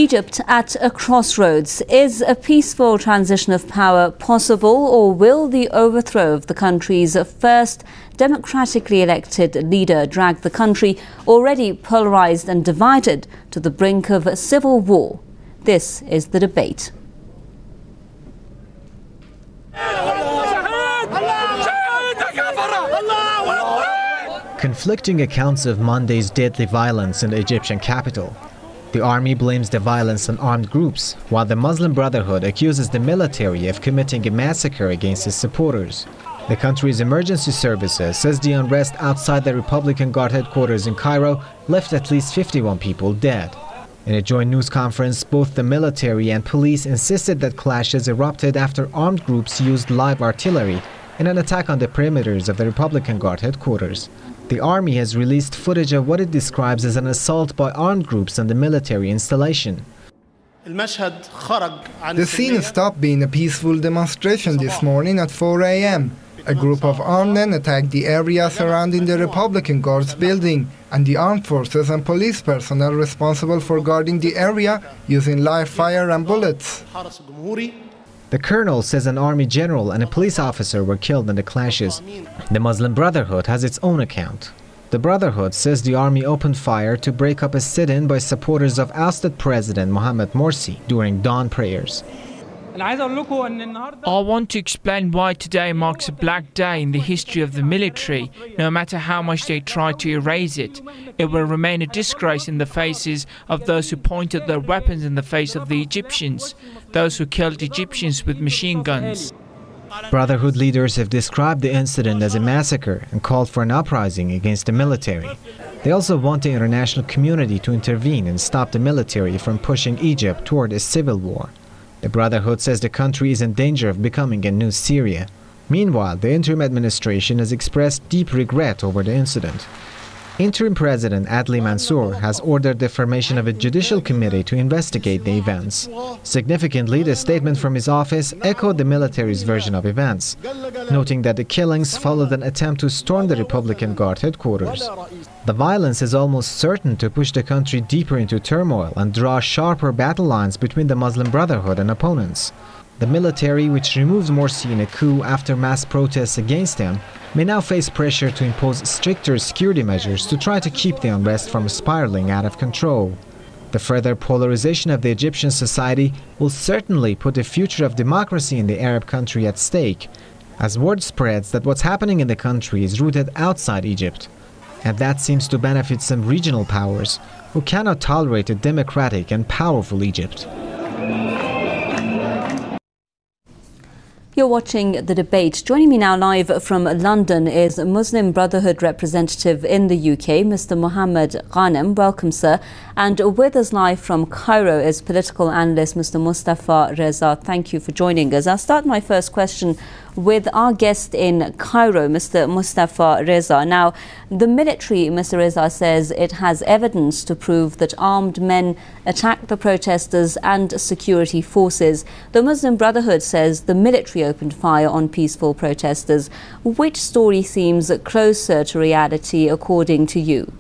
Egypt at a crossroads. Is a peaceful transition of power possible, or will the overthrow of the country's first democratically elected leader drag the country, already polarized and divided, to the brink of a civil war? This is the debate. Conflicting accounts of Monday's deadly violence in the Egyptian capital. The army blames the violence on armed groups, while the Muslim Brotherhood accuses the military of committing a massacre against its supporters. The country's emergency services says the unrest outside the Republican Guard headquarters in Cairo left at least 51 people dead. In a joint news conference, both the military and police insisted that clashes erupted after armed groups used live artillery in an attack on the perimeters of the Republican Guard headquarters. The army has released footage of what it describes as an assault by armed groups on the military installation. The scene stopped being a peaceful demonstration this morning at 4 a.m. A group of armed men attacked the area surrounding the Republican Guards building, and the armed forces and police personnel responsible for guarding the area using live fire and bullets. The colonel says an army general and a police officer were killed in the clashes. The Muslim Brotherhood has its own account. The Brotherhood says the army opened fire to break up a sit-in by supporters of ousted President Mohamed Morsi during dawn prayers. I want to explain why today marks a black day in the history of the military. No matter how much they try to erase it, it will remain a disgrace in the faces of those who pointed their weapons in the face of the Egyptians, those who killed Egyptians with machine guns. Brotherhood leaders have described the incident as a massacre and called for an uprising against the military. They also want the international community to intervene and stop the military from pushing Egypt toward a civil war. The Brotherhood says the country is in danger of becoming a new Syria. Meanwhile, the interim administration has expressed deep regret over the incident. Interim President Adli Mansour has ordered the formation of a judicial committee to investigate the events. Significantly, the statement from his office echoed the military's version of events, noting that the killings followed an attempt to storm the Republican Guard headquarters. The violence is almost certain to push the country deeper into turmoil and draw sharper battle lines between the Muslim Brotherhood and opponents. The military, which removed Morsi in a coup after mass protests against him, may now face pressure to impose stricter security measures to try to keep the unrest from spiraling out of control. The further polarization of the Egyptian society will certainly put the future of democracy in the Arab country at stake, as word spreads that what's happening in the country is rooted outside Egypt. And that seems to benefit some regional powers who cannot tolerate a democratic and powerful Egypt. You're watching the debate. Joining me now live from London is Muslim Brotherhood representative in the UK, Mr. Mohammed Ghanem. Welcome, sir. And with us live from Cairo is political analyst Mr. Mustafa Reza. Thank you for joining us. I'll start my first question with our guest in Cairo, Mr. Mustafa Reza. Now, the military, Mr. Reza, says it has evidence to prove that armed men attacked the protesters and security forces. The Muslim Brotherhood says the military opened fire on peaceful protesters. Which story seems closer to reality according to you?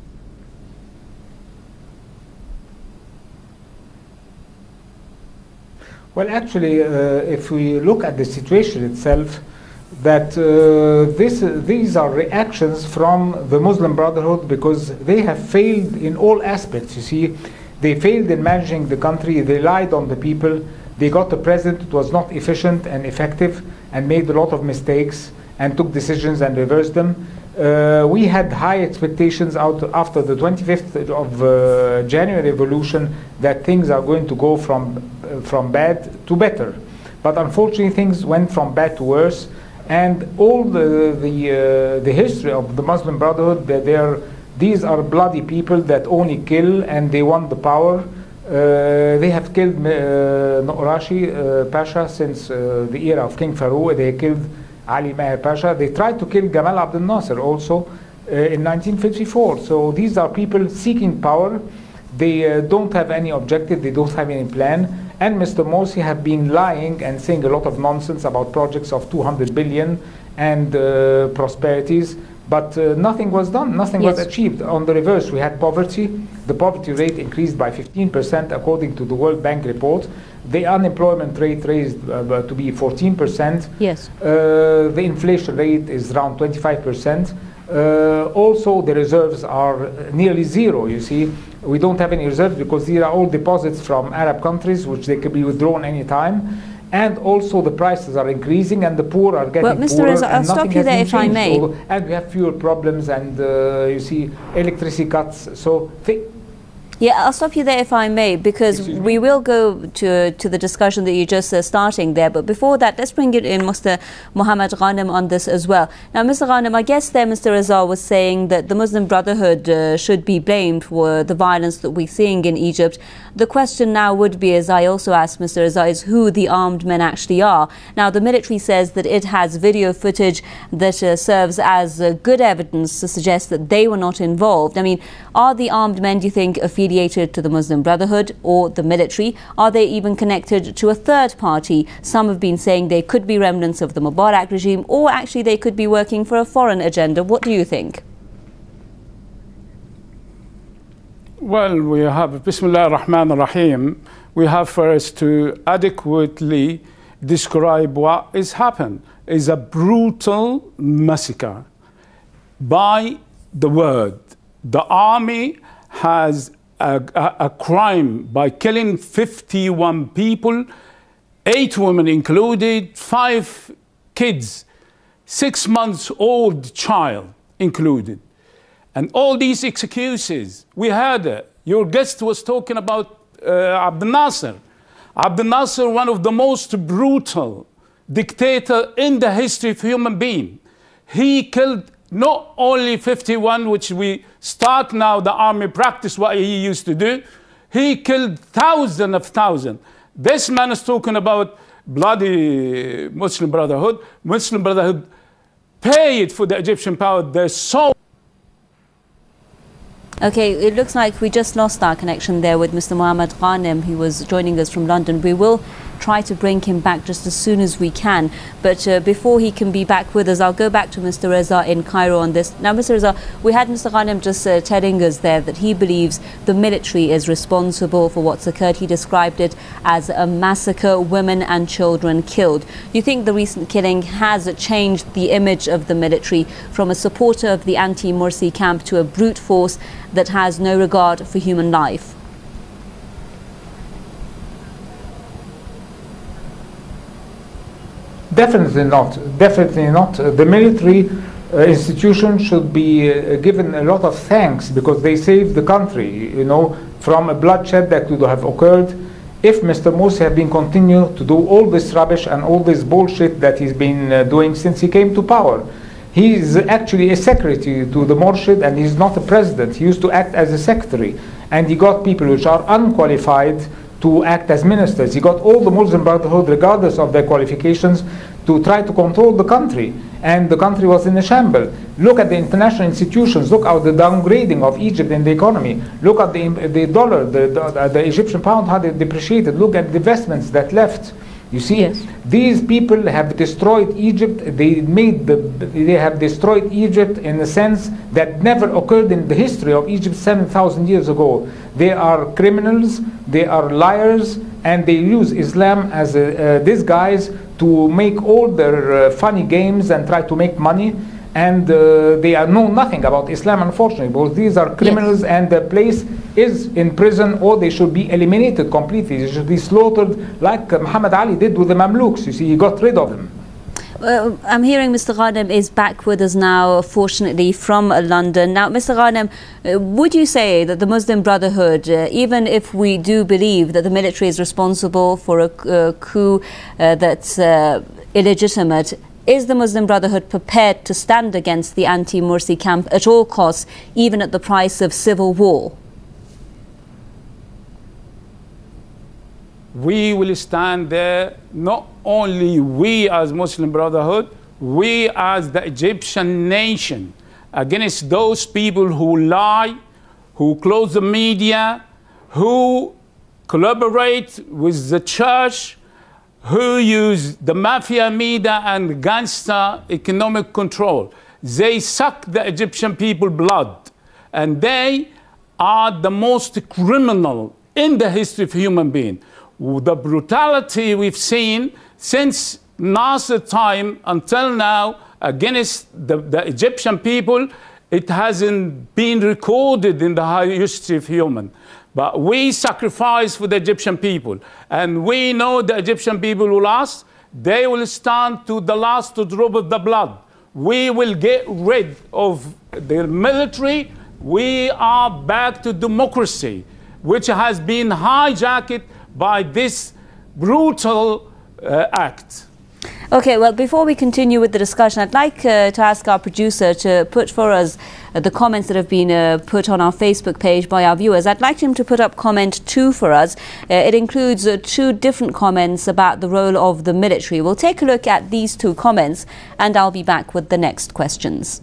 Well, actually, if we look at the situation itself, that these are reactions from the Muslim Brotherhood because they have failed in all aspects. You see, they failed in managing the country, they lied on the people, they got a president that was not efficient and effective and made a lot of mistakes and took decisions and reversed them. We had high expectations after the 25th of January revolution that things are going to go from bad to better. But unfortunately things went from bad to worse, and all the history of the Muslim Brotherhood, these are bloody people that only kill and they want the power. They have killed Nourashi Pasha since the era of King Farouk. They killed Ali Maher Pasha. They tried to kill Gamal Abdel Nasser also in 1954. So these are people seeking power. They don't have any objective, they don't have any plan. And Mr. Morsi have been lying and saying a lot of nonsense about projects of 200 billion and prosperities. But nothing was done, nothing was achieved. On the reverse, we had poverty. The poverty rate increased by 15% according to the World Bank report. The unemployment rate raised to be 14%. Yes. The inflation rate is around 25%. Also, the reserves are nearly zero, you see. We don't have any reserves because these are all deposits from Arab countries, which they can be withdrawn anytime. And also the prices are increasing and the poor are getting poorer. Mr. Reza, I'll stop you there if I may. And we have fuel problems and, you see, electricity cuts. So yeah, I'll stop you there if I may, because we will go to the discussion that you're just starting there. But before that, let's bring it in Mr. Mohammed Ghanem on this as well. Now, Mr. Ghanem, I guess there Mr. Reza was saying that the Muslim Brotherhood should be blamed for the violence that we're seeing in Egypt. The question now would be, as I also asked Mr. Reza, is who the armed men actually are. Now, the military says that it has video footage that serves as good evidence to suggest that they were not involved. I mean, are the armed men, do you think, affiliated to the Muslim Brotherhood or the military? Are they even connected to a third party? Some have been saying they could be remnants of the Mubarak regime, or actually they could be working for a foreign agenda. What do you think? Well, we have Bismillah ar-Rahman ar-Rahim. We have first to adequately describe what has happened. It's a brutal massacre. By the word, the army has a crime by killing 51 people, 8 women included, 5 kids, 6 months old child included. And all these excuses, we heard it. Your guest was talking about Abdel Nasser. Abdel Nasser, one of the most brutal dictator in the history of human being. He killed not only 51, which we start now the army practice what he used to do. He killed thousands of thousands. This man is talking about bloody Muslim Brotherhood. Muslim Brotherhood paid for the Egyptian power their soul. Okay, it looks like we just lost our connection there with Mr. Mohammed Ghanem. He was joining us from London. We will try to bring him back just as soon as we can. But before he can be back with us, I'll go back to Mr. Reza in Cairo on this. Now, Mr. Reza, we had Mr. Ghanem just telling us there that he believes the military is responsible for what's occurred. He described it as a massacre, women and children killed. Do you think the recent killing has changed the image of the military from a supporter of the anti-Morsi camp to a brute force that has no regard for human life? Definitely not. Definitely not. The military institution should be given a lot of thanks because they saved the country, you know, from a bloodshed that could have occurred if Mr. Morsi had been continued to do all this rubbish and all this bullshit that he's been doing since he came to power. He is actually a secretary to the Murshid and he's not a president. He used to act as a secretary and he got people which are unqualified to act as ministers. He got all the Muslim Brotherhood, regardless of their qualifications, to try to control the country. And the country was in a shambles. Look at the international institutions. Look at the downgrading of Egypt in the economy. Look at the dollar, the Egyptian pound, how they depreciated. Look at the investments that left. You see, yes. These people have destroyed Egypt. They have destroyed Egypt in a sense that never occurred in the history of Egypt 7,000 years ago. They are criminals, they are liars, and they use Islam as a disguise to make all their funny games and try to make money. And they know nothing about Islam, unfortunately, because these are criminals, yes. And the place is in prison, or they should be eliminated completely. They should be slaughtered like Muhammad Ali did with the Mamluks. You see, he got rid of them. I'm hearing Mr. Ghanem is back with us now, fortunately, from London. Now, Mr. Ghanem, would you say that the Muslim Brotherhood, even if we do believe that the military is responsible for a coup that's illegitimate, is the Muslim Brotherhood prepared to stand against the anti-Morsi camp at all costs, even at the price of civil war? We will stand there, not only we as Muslim Brotherhood, we as the Egyptian nation, against those people who lie, who close the media, who collaborate with the church, who use the mafia media and gangster economic control. They suck the Egyptian people blood, and they are the most criminal in the history of human being. The brutality we've seen since Nasser time until now against the Egyptian people, it hasn't been recorded in the history of human. But we sacrifice for the Egyptian people. And we know the Egyptian people will last. They will stand to the last drop of the blood. We will get rid of the military. We are back to democracy, which has been hijacked by this brutal act. Okay, well, before we continue with the discussion, I'd like to ask our producer to put for us the comments that have been put on our Facebook page by our viewers. I'd like him to put up comment 2 for us. It includes 2 different comments about the role of the military. We'll take a look at these 2 comments and I'll be back with the next questions.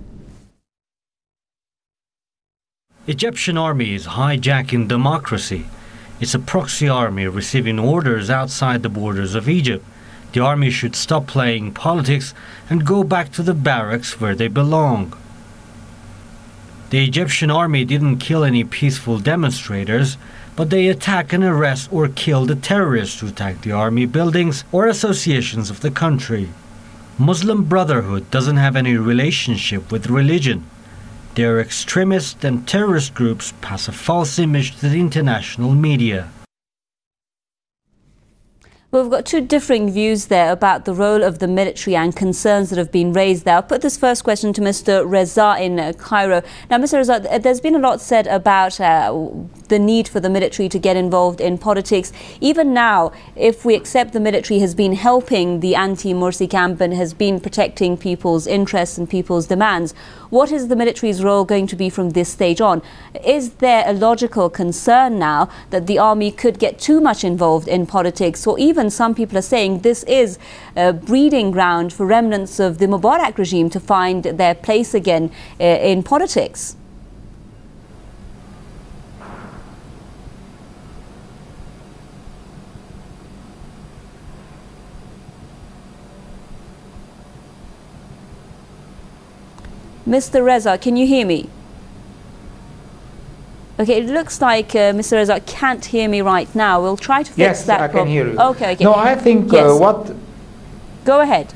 Egyptian army is hijacking democracy. It's a proxy army receiving orders outside the borders of Egypt. The army should stop playing politics and go back to the barracks where they belong. The Egyptian army didn't kill any peaceful demonstrators, but they attack and arrest or kill the terrorists who attack the army buildings or associations of the country. Muslim Brotherhood doesn't have any relationship with religion. Their extremist and terrorist groups pass a false image to the international media. Well, we've got 2 differing views there about the role of the military and concerns that have been raised there. I'll put this first question to Mr. Reza in Cairo. Now, Mr. Reza, there's been a lot said about the need for the military to get involved in politics. Even now, if we accept the military has been helping the anti-Morsi camp and has been protecting people's interests and people's demands, what is the military's role going to be from this stage on? Is there a logical concern now that the army could get too much involved in politics, or even some people are saying this is a breeding ground for remnants of the Mubarak regime to find their place again in politics? Mr. Reza, can you hear me? Okay, it looks like Mr. Reza can't hear me right now. We'll try to fix that problem. Yes, I can hear you. Okay, okay. No, I think yes. what... Go ahead.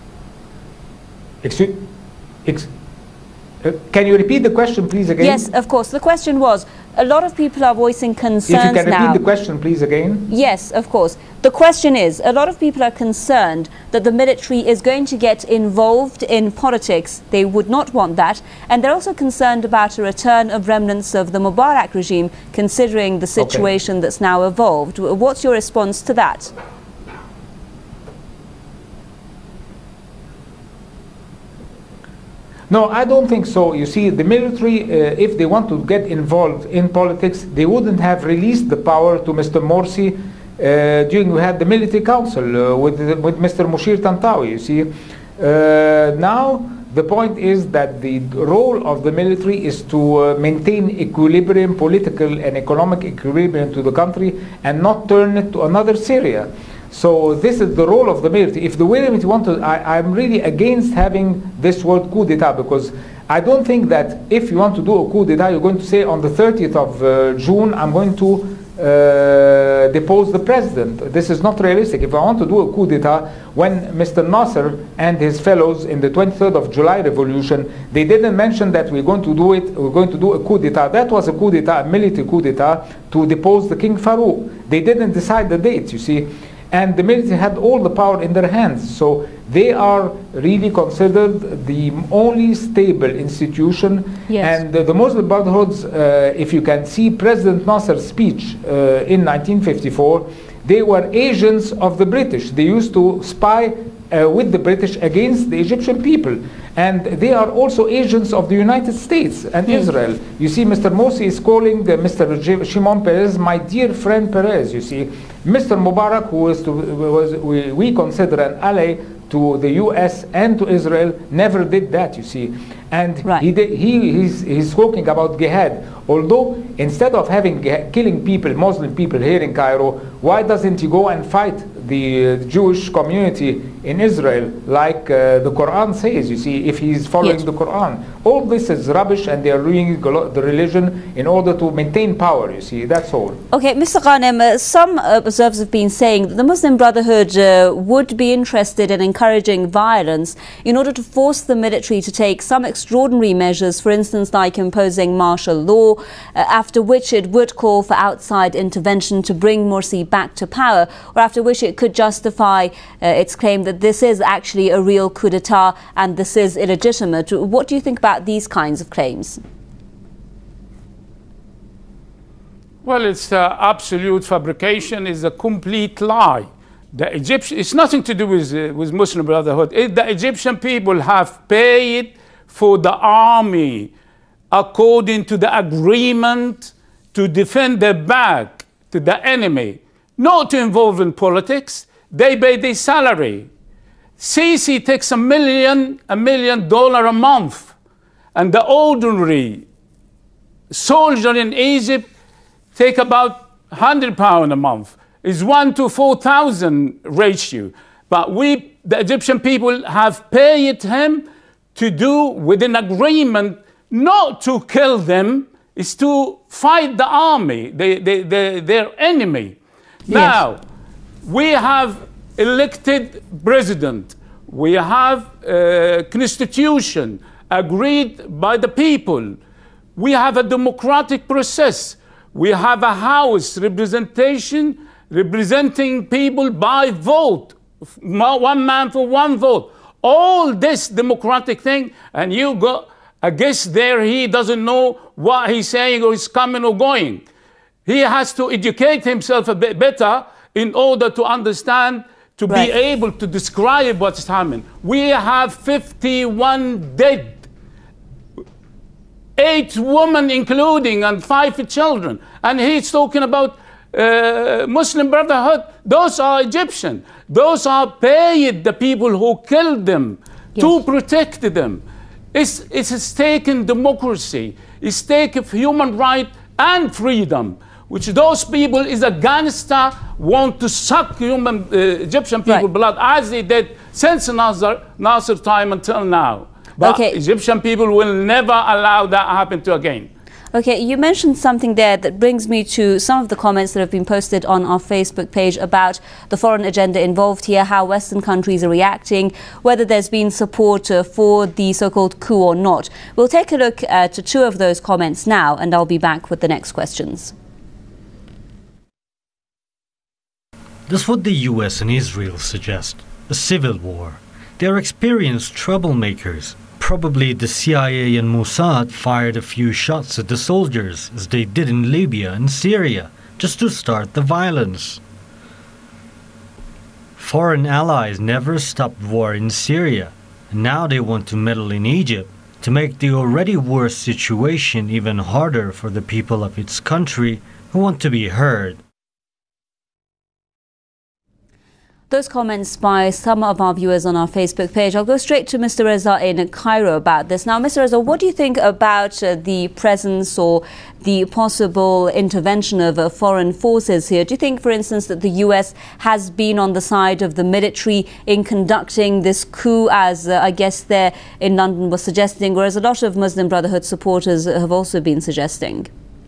Can you repeat the question, please, again? Yes, of course. The question was, a lot of people are voicing concerns now. If you can repeat the question, please, again. Yes, of course. The question is, a lot of people are concerned that the military is going to get involved in politics. They would not want that. And they're also concerned about a return of remnants of the Mubarak regime, considering the situation that's now evolved. What's your response to that? No, I don't think so. You see, the military, if they want to get involved in politics, they wouldn't have released the power to Mr. Morsi during we had the military council with Mr. Mushir Tantawi. You see, now the point is that the role of the military is to maintain equilibrium, political and economic equilibrium to the country, and not turn it to another Syria. So this is the role of the military. If the military want to, I'm really against having this word coup d'etat, because I don't think that if you want to do a coup d'etat, you're going to say on the 30th of June, I'm going to depose the president. This is not realistic. If I want to do a coup d'etat, when Mr. Nasser and his fellows in the 23rd of July revolution, they didn't mention that we're going to do it, we're going to do a coup d'etat. That was a coup d'etat, a military coup d'etat to depose the King Farouk. They didn't decide the dates, you see. And the military had all the power in their hands. So they are really considered the only stable institution. Yes. And the Muslim Brotherhoods, if you can see President Nasser's speech in 1954, they were agents of the British. They used to spy with the British against the Egyptian people. And they are also agents of the United States and Israel. You see, Mr. Morsi is calling Mr. Shimon Peres my dear friend Peres, you see. Mr. Mubarak, who we consider an ally to the US and to Israel, never did that, you see. And he's talking about jihad. Although instead of killing people, Muslim people here in Cairo, why doesn't he go and fight the Jewish community in Israel, like the Quran says. You see, if he's following the Quran, all this is rubbish, and they are ruining the religion in order to maintain power. You see, that's all. Okay, Mr. Ghanem, some observers have been saying that the Muslim Brotherhood would be interested in encouraging violence in order to force the military to take some extraordinary measures, for instance, like imposing martial law, after which it would call for outside intervention to bring Morsi back to power, or after which it could justify its claim that this is actually a real coup d'etat and this is illegitimate. What do you think about these kinds of claims? Well, it's absolute fabrication, is a complete lie. The Egyptian, it's nothing to do with Muslim Brotherhood. The Egyptian people have paid for the army according to the agreement to defend their back to the enemy, not to involve in politics. They pay their salary. Sisi takes $1 million a month, and the ordinary soldier in Egypt take about £100 a month. It's 1 to 4,000 ratio. But we, the Egyptian people, have paid him to do with an agreement not to kill them, is to fight the army, their enemy. Yes. Now, we have elected president. We have a constitution agreed by the people. We have a democratic process. We have a house representation representing people by vote. One man for one vote. All this democratic thing, and you go against there, he doesn't know what he's saying or is coming or going. He has to educate himself a bit better in order to understand, to be able to describe what's happening. We have 51 dead, 8 women including, and 5 children. And he's talking about Muslim Brotherhood. Those are Egyptian. Those are paid the people who killed them to protect them. It's a stake in democracy, a stake of human right and freedom, which those people is a gangster want to suck human Egyptian people blood, as they did since Nasser time until now. But Egyptian people will never allow that happen to again. Okay, you mentioned something there that brings me to some of the comments that have been posted on our Facebook page about the foreign agenda involved here, how Western countries are reacting, whether there's been support for the so-called coup or not. We'll take a look at 2 of those comments now, and I'll be back with the next questions. That's what the US and Israel suggest, a civil war. They are experienced troublemakers. Probably the CIA and Mossad fired a few shots at the soldiers, as they did in Libya and Syria, just to start the violence. Foreign allies never stopped war in Syria, and now they want to meddle in Egypt to make the already worse situation even harder for the people of its country who want to be heard. Those comments by some of our viewers on our Facebook page. I'll go straight to Mr. Reza in Cairo about this. Now, Mr. Reza, what do you think about the presence or the possible intervention of foreign forces here? Do you think, for instance, that the US has been on the side of the military in conducting this coup, as I guess there in London was suggesting, whereas a lot of Muslim Brotherhood supporters have also been suggesting?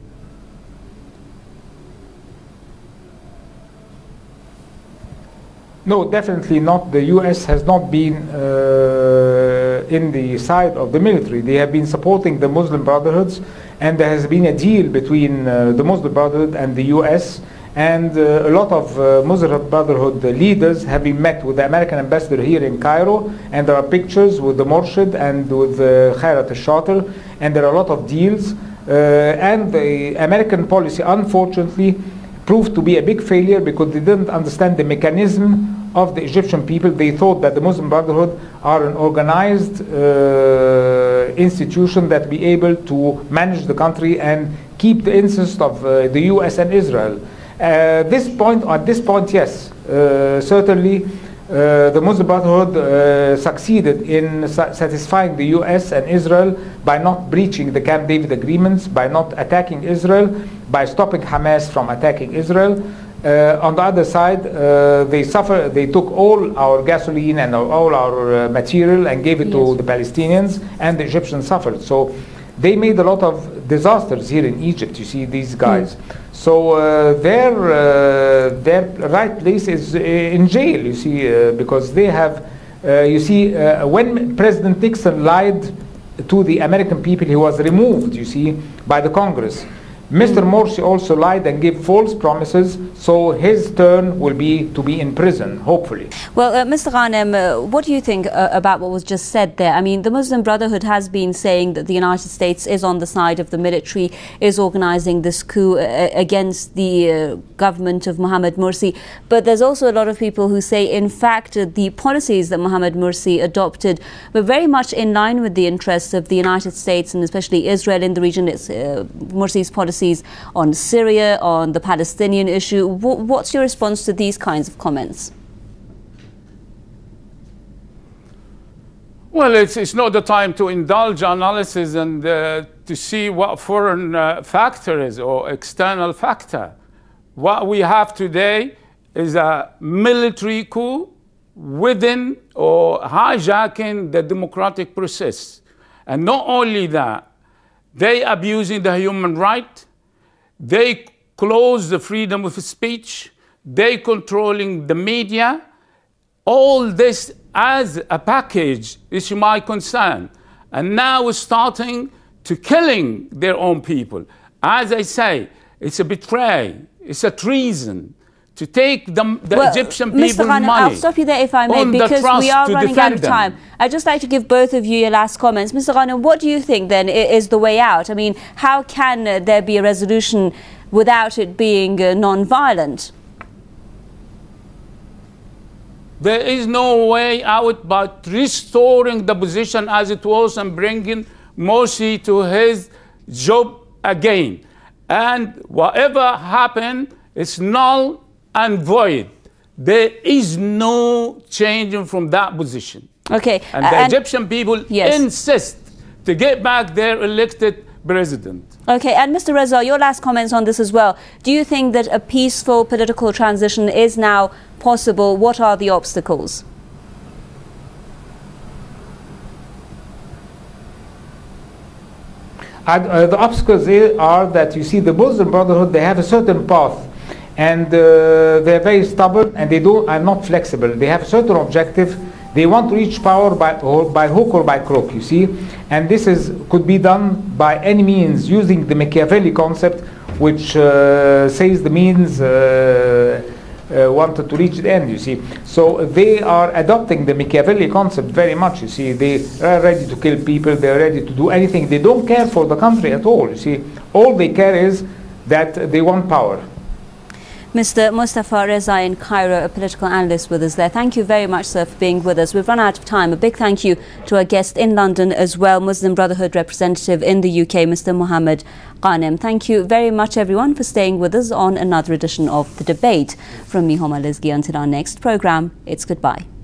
No, definitely not. The US has not been in the side of the military. They have been supporting the Muslim Brotherhoods, and there has been a deal between the Muslim Brotherhood and the US, and a lot of Muslim Brotherhood leaders have been met with the American ambassador here in Cairo, and there are pictures with the Morshid and with Khairat al-Shatir, and there are a lot of deals. And the American policy, unfortunately, proved to be a big failure because they didn't understand the mechanism of the Egyptian people. They thought that the Muslim Brotherhood are an organized institution that be able to manage the country and keep the interest of the US and Israel. At this point, yes, certainly the Muslim Brotherhood succeeded in satisfying the US and Israel by not breaching the Camp David agreements, by not attacking Israel, by stopping Hamas from attacking Israel. On the other side, they took all our gasoline and all our material and gave it to the Palestinians, and the Egyptians suffered. So they made a lot of disasters here in Egypt, you see, these guys. So their right place is in jail, you see, because they have, you see, when President Nixon lied to the American people, he was removed, you see, by the Congress. Mr. Morsi also lied and gave false promises, so his turn will be to be in prison, hopefully. Well, Mr. Ghanem, what do you think about what was just said there? I mean, the Muslim Brotherhood has been saying that the United States is on the side of the military, is organizing this coup against the government of Mohamed Morsi. But there's also a lot of people who say, in fact, the policies that Mohamed Morsi adopted were very much in line with the interests of the United States and especially Israel in the region. It's Morsi's policies on Syria, on the Palestinian issue. What's your response to these kinds of comments? Well, it's not the time to indulge analysis and to see what foreign factor is or external factor. What we have today is a military coup within or hijacking the democratic process. And not only that, they abusing the human right, they close the freedom of speech, they controlling the media. All this as a package is my concern. And now we're starting to killing their own people. As I say, it's a betrayal, it's a treason to take the Egyptian people's money. I'll stop you there if I may, because we are running out of time. I'd just like to give both of you your last comments. Mr. Ghanem, what do you think then is the way out? I mean, how can there be a resolution without it being non-violent? There is no way out but restoring the position as it was and bringing Morsi to his job again. And whatever happened is null and void. There is no changing from that position. Okay. And the Egyptian people insist to get back their elected president. Okay, and Mr. Reza, your last comments on this as well. Do you think that a peaceful political transition is now possible? What are the obstacles? The obstacles are that, you see, the Muslim Brotherhood, they have a certain path. And they're very stubborn, and they are not flexible. They have a certain objective. They want to reach power by hook or by crook, you see. And this could be done by any means, using the Machiavelli concept, which says the means wanted to reach the end, you see. So they are adopting the Machiavelli concept very much, you see. They are ready to kill people. They're ready to do anything. They don't care for the country at all, you see. All they care is that they want power. Mr. Mustafa Reza in Cairo, a political analyst with us there. Thank you very much, sir, for being with us. We've run out of time. A big thank you to our guest in London as well, Muslim Brotherhood representative in the UK, Mr. Mohamed Ghanem. Thank you very much, everyone, for staying with us on another edition of The Debate. From me, Homa Lizgi, until our next programme, it's goodbye.